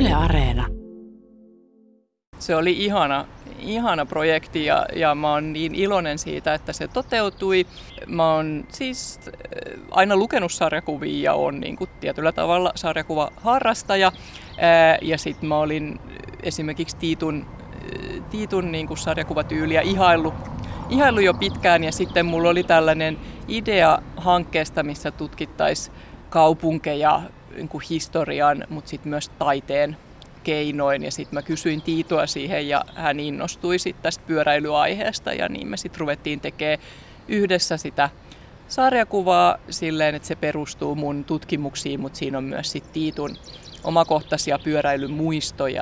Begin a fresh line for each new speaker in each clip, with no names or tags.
Yle Areena.
Se oli ihana projekti ja mä oon niin iloinen siitä, että se toteutui. Mä oon siis aina lukenut sarjakuvia ja on niin kuin tietyllä tavalla sarjakuvaharrastaja. Ja sit mä olin esimerkiksi Tiitun niin kuin sarjakuvatyyliä ihaillut jo pitkään, ja sitten mulla oli tällainen idea hankkeesta, missä tutkittaisiin kaupunkeja niin kuin historian, mutta sitten myös taiteen keinoin, ja sitten mä kysyin Tiitoa siihen ja hän innostui sitten tästä pyöräilyaiheesta, ja niin me sitten ruvettiin tekemään yhdessä sitä sarjakuvaa silleen, että se perustuu mun tutkimuksiin, mutta siinä on myös sitten Tiitun omakohtaisia pyöräilymuistoja.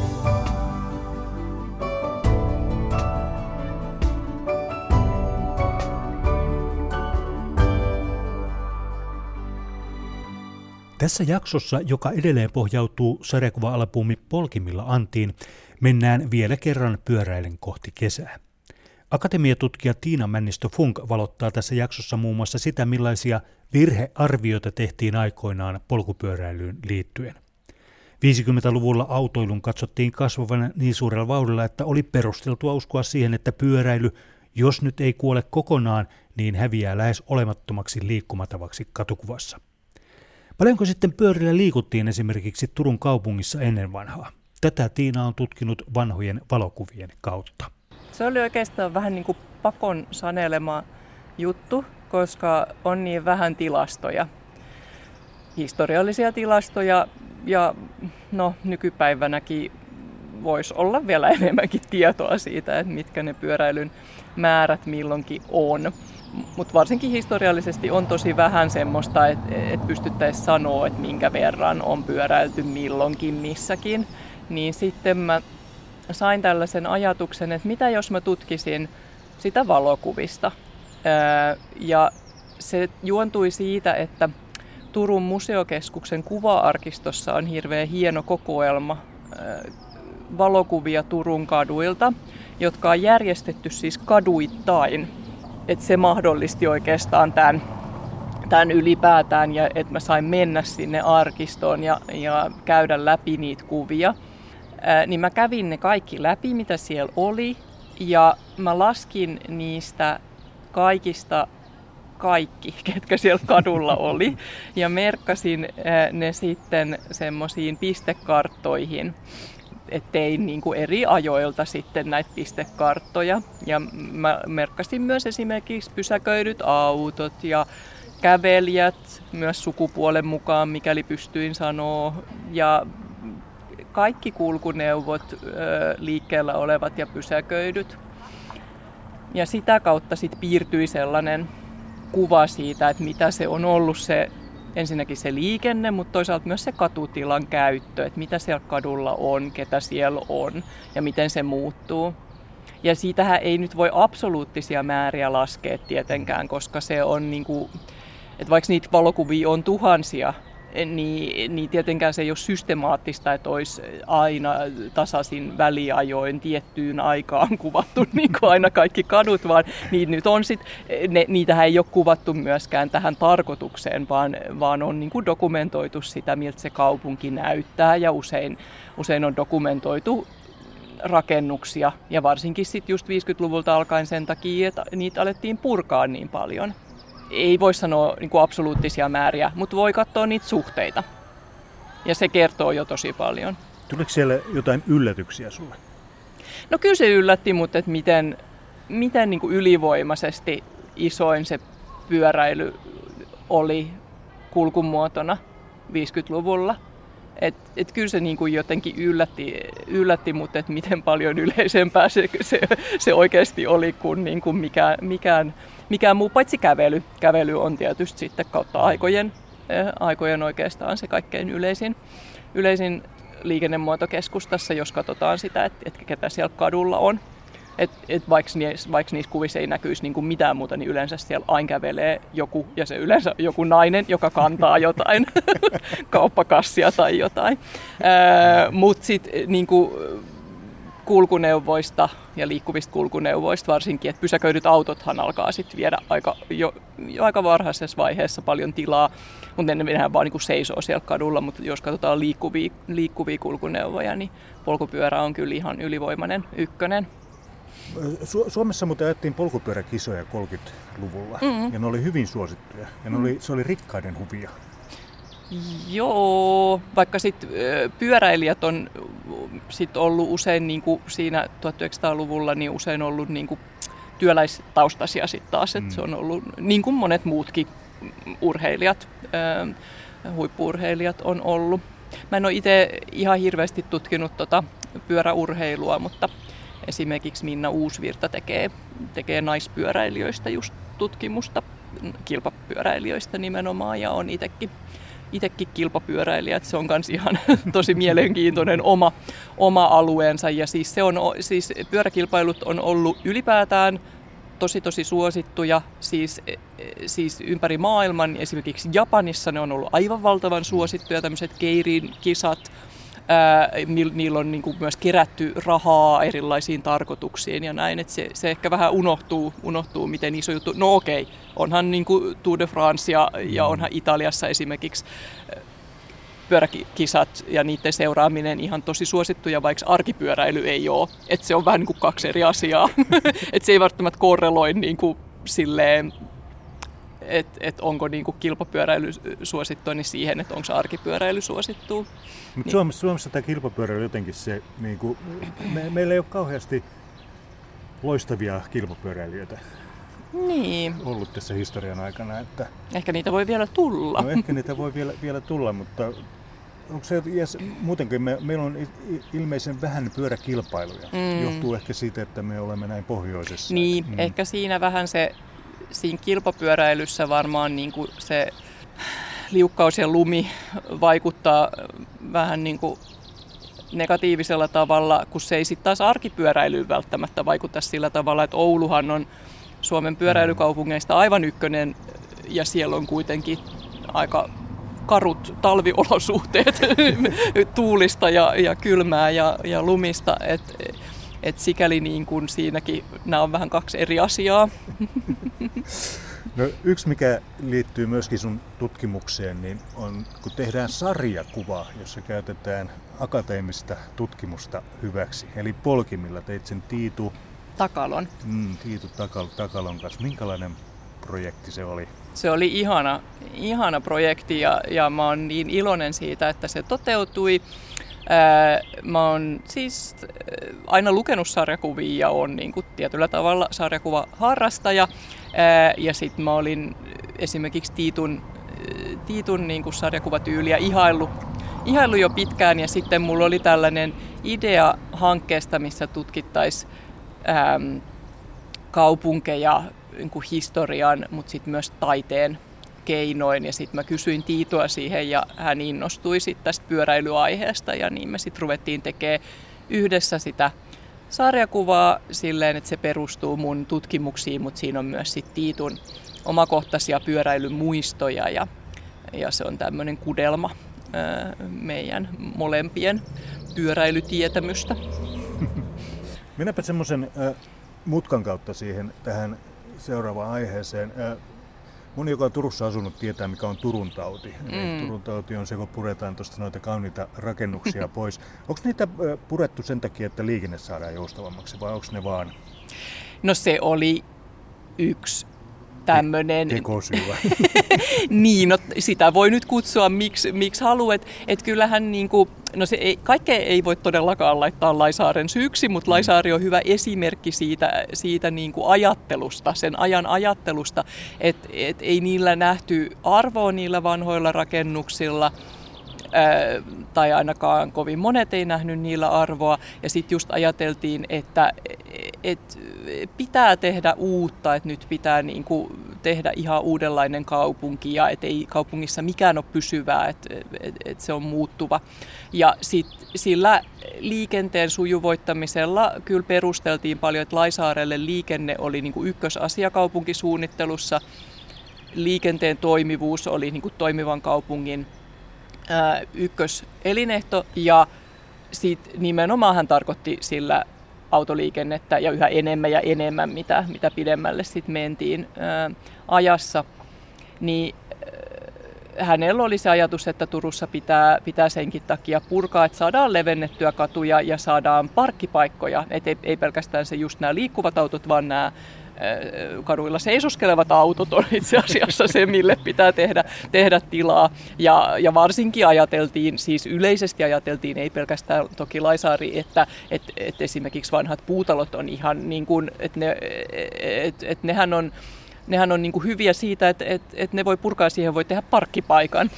Tässä jaksossa, joka edelleen pohjautuu sarjakuva-albumi Polkimilla Antiin, mennään vielä kerran pyöräilen kohti kesää. Akatemiatutkija Tiina Männistö-Funk valottaa tässä jaksossa muun muassa sitä, millaisia virhearvioita tehtiin aikoinaan polkupyöräilyyn liittyen. 50-luvulla autoilun katsottiin kasvavan niin suurella vauhdilla, että oli perusteltua uskoa siihen, että pyöräily, jos nyt ei kuole kokonaan, niin häviää lähes olemattomaksi liikkumatavaksi katukuvassa. Paljonko sitten pyörillä liikuttiin esimerkiksi Turun kaupungissa ennen vanhaa? Tätä Tiina on tutkinut vanhojen valokuvien kautta.
Se oli oikeastaan vähän niin kuin pakon sanelema juttu, koska on niin vähän tilastoja, historiallisia tilastoja, ja nykypäivänäkin voisi olla vielä enemmänkin tietoa siitä, että mitkä ne pyöräilyn määrät milloinkin on. Mutta varsinkin historiallisesti on tosi vähän semmoista, että pystyttäisiin sanoa, että minkä verran on pyöräilty milloinkin missäkin. Niin sitten mä sain tällaisen ajatuksen, että mitä jos mä tutkisin sitä valokuvista. Ja se juontui siitä, että Turun museokeskuksen kuva-arkistossa on hirveän hieno kokoelma valokuvia Turun kaduilta, jotka on järjestetty siis kaduittain. Että se mahdollisti oikeastaan tämän ylipäätään, ja että mä sain mennä sinne arkistoon ja käydä läpi niitä kuvia. Niin mä kävin ne kaikki läpi, mitä siellä oli, ja mä laskin niistä kaikista kaikki, ketkä siellä kadulla oli, ja merkkasin ne sitten semmoisiin pistekarttoihin. Et tein niin kuin eri ajoilta sitten näitä pistekarttoja. Ja mä merkkasin myös esimerkiksi pysäköidyt autot ja kävelijät myös sukupuolen mukaan, mikäli pystyin sanoa. Ja kaikki kulkuneuvot, liikkeellä olevat ja pysäköidyt. Ja sitä kautta sitten piirtyi sellainen kuva siitä, että mitä se on ollut ensinnäkin se liikenne, mutta toisaalta myös se katutilan käyttö, että mitä siellä kadulla on, ketä siellä on ja miten se muuttuu. Ja siitähän ei nyt voi absoluuttisia määriä laskea tietenkään, koska se on että vaikka niitä valokuvia on tuhansia, niin tietenkään se ei ole systemaattista, että olisi aina tasaisin väliajoin tiettyyn aikaan kuvattu niin kuin aina kaikki kadut, vaan niitähän ei ole kuvattu myöskään tähän tarkoitukseen, vaan on niin kuin dokumentoitu sitä, miltä se kaupunki näyttää, ja usein on dokumentoitu rakennuksia, ja varsinkin sitten just 50-luvulta alkaen sen takia, että niitä alettiin purkaa niin paljon. Ei voi sanoa niin kuin absoluuttisia määriä, mutta voi katsoa niitä suhteita. Ja se kertoo jo tosi paljon.
Tuliko siellä jotain yllätyksiä sulle?
No kyllä se yllätti, mutta että miten niin kuin ylivoimaisesti isoin se pyöräily oli kulkumuotona 50-luvulla. Et kyllä se niin kuin jotenkin yllätti, mutta että miten paljon yleisempää se oikeasti oli kuin, mikään muu, paitsi kävely. Kävely on tietysti sitten kautta aikojen oikeastaan se kaikkein yleisin liikennemuoto keskustassa, jos katsotaan sitä, että ketä siellä kadulla on. Vaikka niissä kuvissa ei näkyisi niin kuin mitään muuta, niin yleensä siellä aina kävelee joku, ja se yleensä joku nainen, joka kantaa jotain kauppakassia tai jotain. Mutta sitten niin kulkuneuvoista ja liikkuvista kulkuneuvoista varsinkin, että pysäköidyt autothan alkaa sitten viedä jo aika varhaisessa vaiheessa paljon tilaa, mutta nehän vaan niin seisoo siellä kadulla, mutta jos katsotaan liikkuvia kulkuneuvoja, niin polkupyörä on kyllä ihan ylivoimainen ykkönen.
Suomessa muuten ajettiin polkupyöräkisoja 30-luvulla ja ne oli hyvin suosittuja ja se oli rikkaiden huvia.
Joo, vaikka sitten pyöräilijät on sit ollut usein niinku siinä 1900-luvulla niin usein ollut niinku työläistaustaisia sitten taas, että se on ollut niin kuin monet muutkin urheilijat, huippu-urheilijat on ollut. Mä en ole itse ihan hirveästi tutkinut pyöräurheilua, mutta esimerkiksi Minna Uusvirta tekee naispyöräilijöistä just tutkimusta, kilpapyöräilijöistä nimenomaan, ja on itsekin kilpapyöräilijä, että se on myös ihan tosi mielenkiintoinen oma alueensa. Ja siis pyöräkilpailut on ollut ylipäätään tosi suosittuja, siis ympäri maailman. Esimerkiksi Japanissa ne on ollut aivan valtavan suosittuja, tämmöiset keirin kisat. Niillä on niin kuin myös kerätty rahaa erilaisiin tarkoituksiin ja näin, että se ehkä vähän unohtuu, miten iso juttu. No okei, onhan niin kuin Tour de France ja onhan Italiassa esimerkiksi pyöräkisat ja niiden seuraaminen ihan tosi suosittuja, vaikka arkipyöräily ei ole. Että se on vähän niin kuin kaksi eri asiaa. Että se ei välttämättä korreloi niin kuin silleen, että onko niinku kilpapyöräily suosittua niin siihen, että onko se arkipyöräily suosittua.
Niin. Suomessa tämä kilpapyöräily jotenkin se, niinku, meillä ei ole kauheasti loistavia kilpapyöräilijöitä ollut tässä historian aikana. Että
ehkä niitä voi vielä tulla.
No ehkä niitä voi vielä tulla, mutta onko se, muutenkin meillä on ilmeisen vähän pyöräkilpailuja. Johtuu ehkä siitä, että me olemme näin pohjoisessa.
Niin, ehkä siinä vähän siinä kilpapyöräilyssä varmaan niin kuin se liukkaus ja lumi vaikuttaa vähän niin kuin negatiivisella tavalla, kun se ei sitten taas arkipyöräilyyn välttämättä vaikuta sillä tavalla, että Ouluhan on Suomen pyöräilykaupungeista aivan ykkönen ja siellä on kuitenkin aika karut talviolosuhteet tuulista ja kylmää ja lumista, että sikäli niin kuin siinäkin nämä on vähän kaksi eri asiaa.
No, yksi, mikä liittyy myöskin sun tutkimukseen, niin on, kun tehdään sarjakuva, jossa käytetään akateemista tutkimusta hyväksi. Eli polkimilla teit sen Tiitu
Takalon.
Tiitu Takalon kanssa. Minkälainen projekti se oli?
Se oli ihana projekti ja mä oon niin iloinen siitä, että se toteutui. Mä oon siis aina lukenut sarjakuvia ja oon niin kuin tietyllä tavalla sarjakuvaharrastaja. Ja sitten mä olin esimerkiksi Tiitun niin kuin sarjakuvatyyliä ihaillut jo pitkään. Ja sitten mulla oli tällainen idea hankkeesta, missä tutkittaisiin kaupunkeja niin kuin historian, mutta sitten myös taiteen keinoin. Ja sitten mä kysyin Tiitua siihen ja hän innostui sitten tästä pyöräilyaiheesta ja niin me sitten ruvettiin tekemään yhdessä sitä sarjakuvaa silleen, että se perustuu mun tutkimuksiin, mutta siinä on myös sitten Tiitun omakohtaisia pyöräilymuistoja ja se on tämmöinen kudelma meidän molempien pyöräilytietämystä.
Mennäpä semmoisen mutkan kautta tähän seuraavaan aiheeseen. Moni, joka on Turussa asunut, tietää, mikä on Turun tauti. Turun tauti on se, kun puretaan tuosta noita kauniita rakennuksia pois. Onko niitä purettu sen takia, että liikenne saadaan joustavammaksi, vai onko ne vaan?
No se oli yksi tämmöinen
tekosyy.
niin, no sitä voi nyt kutsua miksi haluat. Että kyllähän niinku, no kaikkea ei voi todellakaan laittaa Laisaaren syyksi, mutta Laisaari on hyvä esimerkki siitä niinku ajattelusta, sen ajan ajattelusta, että ei niillä nähty arvoa niillä vanhoilla rakennuksilla. Tai ainakaan kovin monet ei nähnyt niillä arvoa. Ja sitten just ajateltiin, että pitää tehdä uutta, että nyt pitää niinku tehdä ihan uudenlainen kaupunki ja että ei kaupungissa mikään ole pysyvää, että se on muuttuva. Ja sitten sillä liikenteen sujuvoittamisella kyllä perusteltiin paljon, että Laisaarelle liikenne oli niinku ykkösasia kaupunkisuunnittelussa. Liikenteen toimivuus oli niinku toimivan kaupungin ykköselinehto ja siitä nimenomaan hän tarkoitti sillä autoliikennettä ja yhä enemmän, mitä pidemmälle sitten mentiin ajassa, niin hänellä oli se ajatus, että Turussa pitää senkin takia purkaa, että saadaan levennettyä katuja ja saadaan parkkipaikkoja. Et ei pelkästään se just nämä liikkuvat autot, vaan nämä kaduilla seisoskelevat autot on itse asiassa se, mille pitää tehdä tilaa. Ja varsinkin ajateltiin, siis yleisesti ajateltiin, ei pelkästään toki Laisaari, että esimerkiksi vanhat puutalot on ihan niin kuin, että nehän on niin kuin hyviä siitä, että ne voi purkaa, siihen voi tehdä parkkipaikan.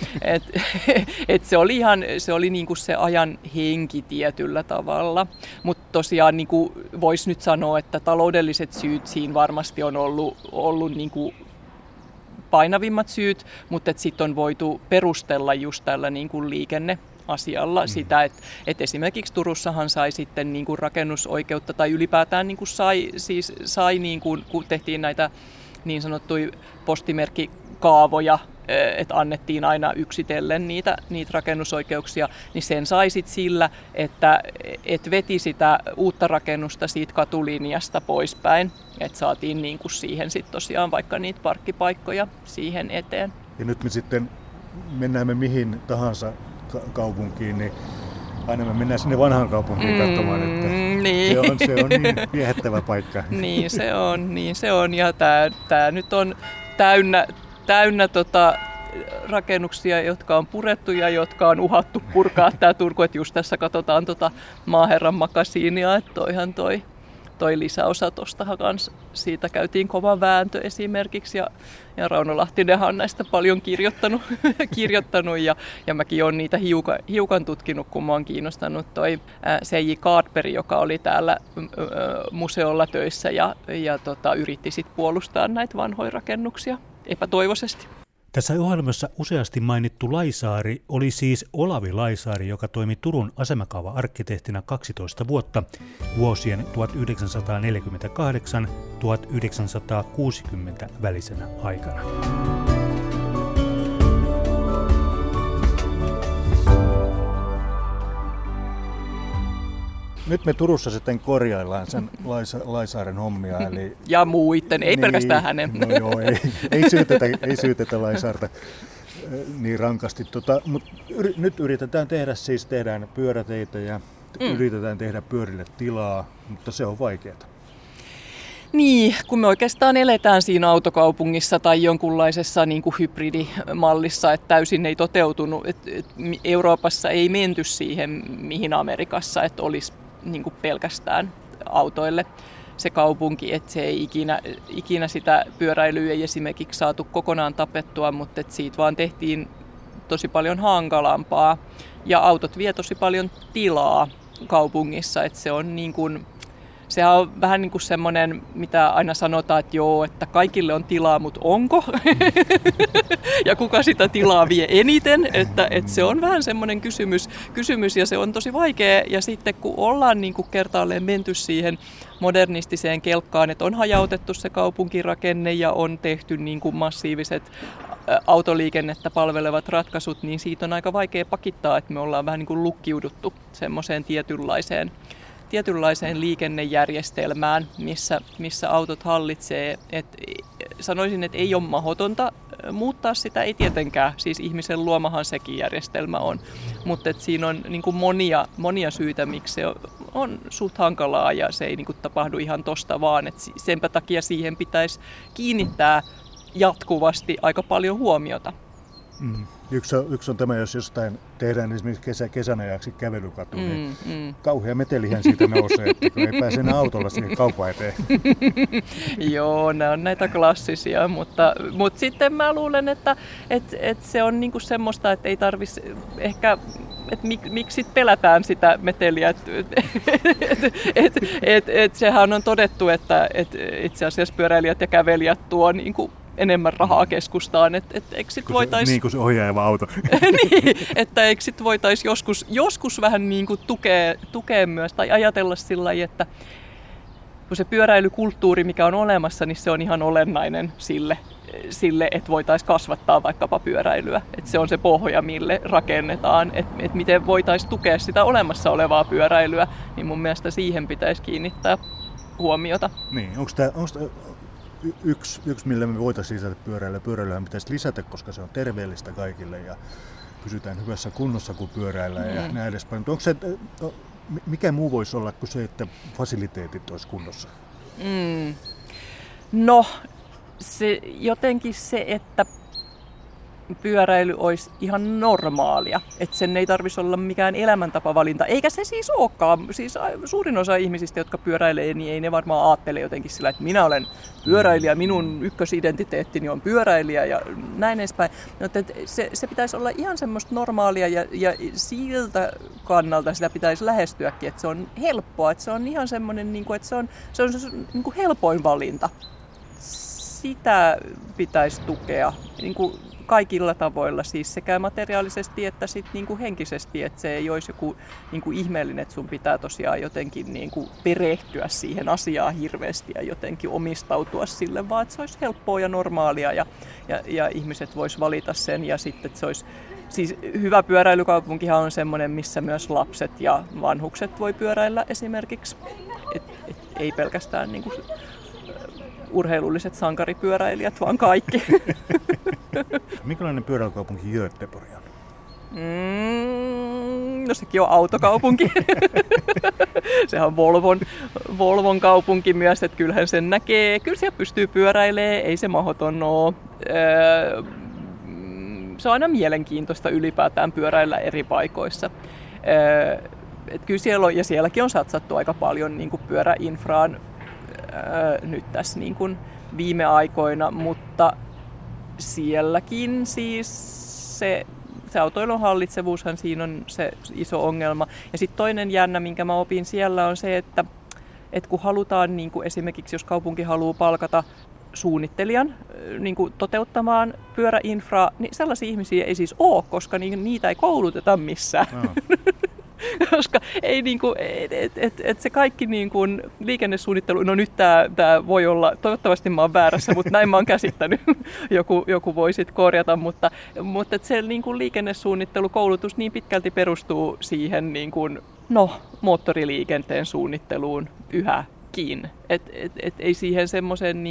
Se oli niin kuin se ajan henki tietyllä tavalla. Mutta tosiaan niin kuin voisi nyt sanoa, että taloudelliset syyt siinä varmasti on ollut niin kuin painavimmat syyt, mutta sitten on voitu perustella just tällä niin kuin liikenneasialla sitä, että esimerkiksi Turussahan sai sitten niin kuin rakennusoikeutta tai ylipäätään niin kuin sai niin kuin, kun tehtiin näitä niin sanottuja postimerkkikaavoja, että annettiin aina yksitellen niitä rakennusoikeuksia, niin sen sai sit sillä, että veti sitä uutta rakennusta siitä katulinjasta poispäin, että saatiin niin kuin siihen sit tosiaan vaikka niitä parkkipaikkoja siihen eteen.
Ja nyt me sitten mennään mihin tahansa kaupunkiin, niin aina me mennään sinne vanhaan kaupunkiin katsomaan, että
niin.
se on niin viehättävä paikka.
Niin se on. Ja tää nyt on täynnä rakennuksia, jotka on purettu ja jotka on uhattu purkaa tää Turku. Et just tässä katsotaan Maaherran makasiinia, että toi lisäosa tostahan kanssa, siitä käytiin kova vääntö esimerkiksi ja Rauno Lahtinenhan on näistä paljon kirjoittanut ja mäkin olen niitä hiukan tutkinut, kun mä oon kiinnostanut toi C.J. Kaatberg, joka oli täällä museolla töissä ja yritti sit puolustaa näitä vanhoja rakennuksia epätoivoisesti.
Tässä ohjelmassa useasti mainittu Laisaari oli siis Olavi Laisaari, joka toimi Turun asemakaava-arkkitehtina 12 vuotta vuosien 1948–1960 välisenä aikana.
Nyt me Turussa sitten korjaillaan sen Laisaaren hommia. Eli,
ja muiden, ei pelkästään hänen.
No joo, ei syytetä Laisaarta niin rankasti. Mutta nyt yritetään tehdään pyöräteitä ja yritetään tehdä pyörille tilaa, mutta se on vaikeaa.
Niin, kun me oikeastaan eletään siinä autokaupungissa tai jonkunlaisessa niin kuin hybridimallissa, että täysin ei toteutunut. Euroopassa ei menty siihen, mihin Amerikassa, että olisi niin kuin pelkästään autoille se kaupunki, että se ei ikinä sitä pyöräilyä ei esimerkiksi saatu kokonaan tapettua, mutta että siitä vaan tehtiin tosi paljon hankalampaa ja autot vie tosi paljon tilaa kaupungissa, että se on niin kuin sehän on vähän niin kuin semmoinen, mitä aina sanotaan, että joo, että kaikille on tilaa, mutta onko? Ja kuka sitä tilaa vie eniten? Että se on vähän semmoinen kysymys ja se on tosi vaikea. Ja sitten kun ollaan niin kuin kertaalleen menty siihen modernistiseen kelkkaan, että on hajautettu se kaupunkirakenne ja on tehty niin kuin massiiviset autoliikennettä palvelevat ratkaisut, niin siitä on aika vaikea pakittaa, että me ollaan vähän niin kuin lukkiuduttu semmoiseen tietynlaiseen liikennejärjestelmään, missä autot hallitsee. Sanoisin, että ei ole mahdotonta muuttaa sitä, ei tietenkään. Siis ihmisen luomahan sekin järjestelmä on. Mutta siinä on niin kuin monia syitä, miksi se on suht hankalaa ja se ei niin kuin tapahdu ihan tosta vaan. Senpä takia siihen pitäisi kiinnittää jatkuvasti aika paljon huomiota.
Yksi on tämä, jos jostain tehdään esimerkiksi kesän ajaksi kävelykatu, niin kauhea metelihän siitä nousee, että kun ei pääse enää autolla siihen kaupan eteen.
Joo, nämä on näitä klassisia, mutta sitten mä luulen, että se on niinku semmoista, että ei tarvitsisi ehkä, että miksi pelätään sitä meteliä. Sehän on todettu, että itse asiassa pyöräilijät ja kävelijät tuo niinku enemmän rahaa keskustaan, että eikö sit voitaisiin...
Niin kuin se ohjaava auto.
Niin, että eikö sit voitaisiin joskus vähän niin kuin tukea myös tai ajatella sillä lailla, että kun se pyöräilykulttuuri, mikä on olemassa, niin se on ihan olennainen sille, sille, että voitaisiin kasvattaa vaikkapa pyöräilyä. Että se on se pohja, mille rakennetaan, että miten voitaisiin tukea sitä olemassa olevaa pyöräilyä, niin mun mielestä siihen pitäisi kiinnittää huomiota.
Niin, onko tämä yksi, millä me voitaisiin lisätä pyöräilyä? Pyöräilyhän pitäisi lisätä, koska se on terveellistä kaikille ja pysytään hyvässä kunnossa, kun pyöräillään ja näin edespäin. Onko se, mikä muu voisi olla kuin se, että fasiliteetit olisi kunnossa?
No, jotenkin se, että pyöräily olisi ihan normaalia. Että sen ei tarvitsisi olla mikään elämäntapavalinta. Eikä se siis olekaan. Siis suurin osa ihmisistä, jotka pyöräilee, niin ei ne varmaan ajattele jotenkin sillä, että minä olen pyöräilijä, minun ykkösidentiteettini on pyöräilijä ja näin edespäin. Mutta se pitäisi olla ihan semmoista normaalia ja siltä kannalta sitä pitäisi lähestyäkin, että se on helppoa. Että se on ihan semmoinen, että se on helpoin valinta. Sitä pitäisi tukea kaikilla tavoilla, siis sekä materiaalisesti että sit henkisesti, että se ei olisi joku ihmeellinen, että sun pitää tosiaan jotenkin perehtyä siihen asiaan hirveästi ja jotenkin omistautua sille, vaan että se olisi helppoa ja normaalia ja ihmiset vois valita sen ja sitten, että se olisi siis hyvä pyöräilykaupunkihan on semmoinen, missä myös lapset ja vanhukset voi pyöräillä esimerkiksi, et ei pelkästään urheilulliset sankaripyöräilijät, vaan kaikki.
Minkälainen pyöräilykaupunki Göteborg on?
No sekin on autokaupunki. Sehän on Volvon kaupunki myös, että kyllähän sen näkee. Kyllä siellä pystyy pyöräilemään, ei se mahdoton ole. Se on aina mielenkiintoista ylipäätään pyöräillä eri paikoissa. Et kyllä siellä on, ja sielläkin on satsattu aika paljon pyöräinfraan nyt tässä viime aikoina, mutta sielläkin siis se autoilun hallitsevuushan siinä on se iso ongelma. Ja sitten toinen jännä, minkä mä opin siellä, on se, että kun halutaan esimerkiksi, jos kaupunki haluaa palkata suunnittelijan toteuttamaan pyöräinfraa, niin sellaisia ihmisiä ei siis ole, koska niitä ei kouluteta missään. No. Koska ei se kaikki liikennesuunnittelu, no nyt tää voi olla, toivottavasti mä oon väärässä, mutta näin mä oon käsittänyt, joku voi sit korjata, mutta se liikennesuunnittelukoulutus niin pitkälti perustuu siihen moottoriliikenteen suunnitteluun yhäkin. Et ei siihen semmoisen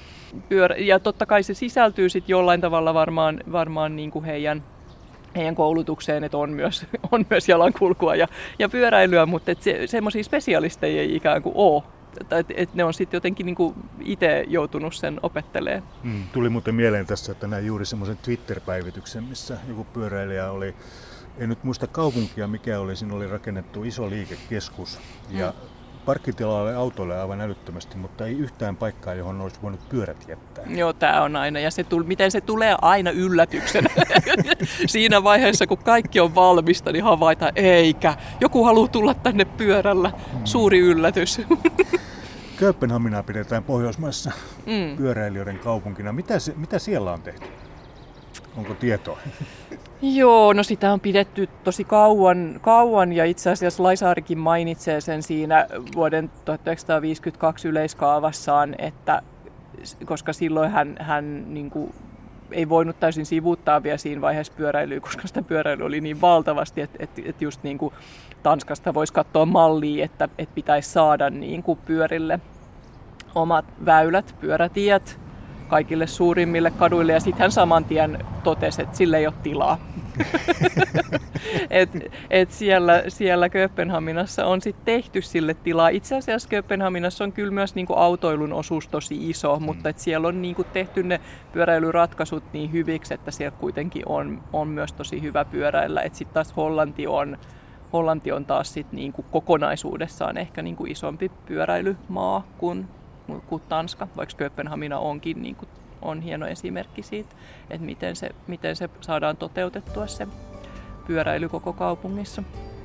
ja totta kai se sisältyy sit jollain tavalla varmaan heidän koulutukseen, että on myös jalankulkua ja pyöräilyä, mutta semmoisia spesialisteja ei ikään kuin ole. Et ne on sitten jotenkin itse joutunut sen opettelemaan.
Tuli muuten mieleen tässä, että näin juuri semmoisen Twitter-päivityksen, missä joku pyöräilijä oli, en nyt muista kaupunkia mikä oli, siinä oli rakennettu iso liikekeskus ja parkkitilaa oli autoille aivan älyttömästi, mutta ei yhtään paikkaa, johon olisi voinut pyörät jättää.
Joo, tämä on aina. Ja miten se tulee aina yllätyksenä. Siinä vaiheessa, kun kaikki on valmista, niin havaitaan, eikä. Joku haluaa tulla tänne pyörällä. Suuri yllätys.
Kööpenhaminaa pidetään Pohjoismaissa pyöräilijöiden kaupunkina. Mitä siellä on tehty? Onko tietoa?
Joo, no sitä on pidetty tosi kauan ja itse asiassa Laisaarikin mainitsee sen siinä vuoden 1952 yleiskaavassaan, että koska silloin hän ei voinut täysin sivuuttaa vielä siinä vaiheessa pyöräilyä, koska sitä pyöräilyä oli niin valtavasti, että just Tanskasta voisi katsoa mallia, että pitäisi saada pyörille omat väylät, pyörätiet kaikille suurimmille kaduille, ja sitten hän saman tien totesi, että sille ei ole tilaa. et siellä Kööpenhaminassa on sitten tehty sille tilaa. Itse asiassa Kööpenhaminassa on kyllä myös autoilun osuus tosi iso, mutta et siellä on tehty ne pyöräilyratkaisut niin hyviksi, että siellä kuitenkin on myös tosi hyvä pyöräillä. Sitten taas Hollanti on taas sit kokonaisuudessaan ehkä isompi pyöräilymaa kuin Tanska, vaikka Kööpenhamina onkin on hieno esimerkki siitä, että miten se saadaan toteutettua se pyöräily koko kaupungissa.